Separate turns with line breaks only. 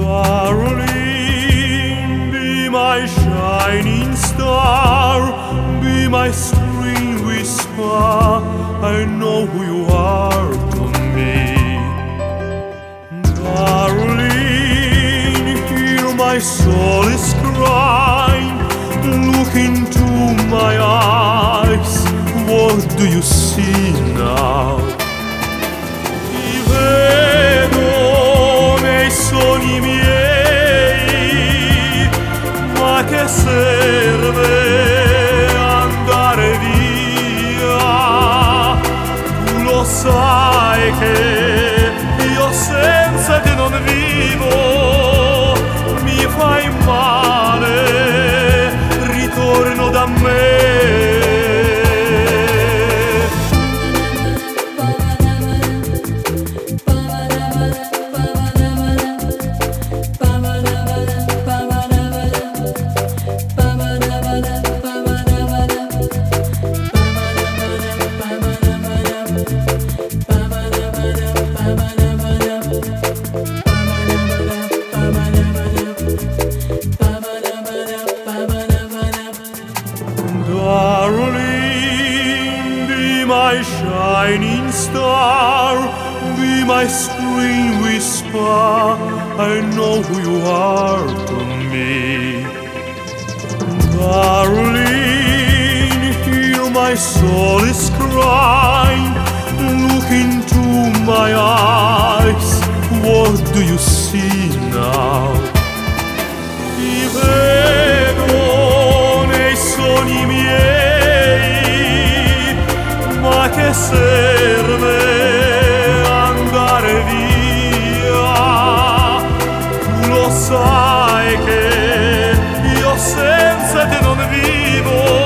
Darling, be my shining star, be my spring whisper. I know who you are to me. Darling, hear my soul is crying. Look into my eyes. What do you see now? Ti vedo nei sogni miei, ma che serve andare via? Tu lo sai che io senza te non vivo, mi fai male, ritorno da me. Darling, be my shining star, be my spring whisper. I know who you are to me. Darling, hear my soul is crying. Look into my eyes. What do you see now? Ti vedo nei sogni miei, ma che serve andare via? Tu lo sai che io senza te non vivo.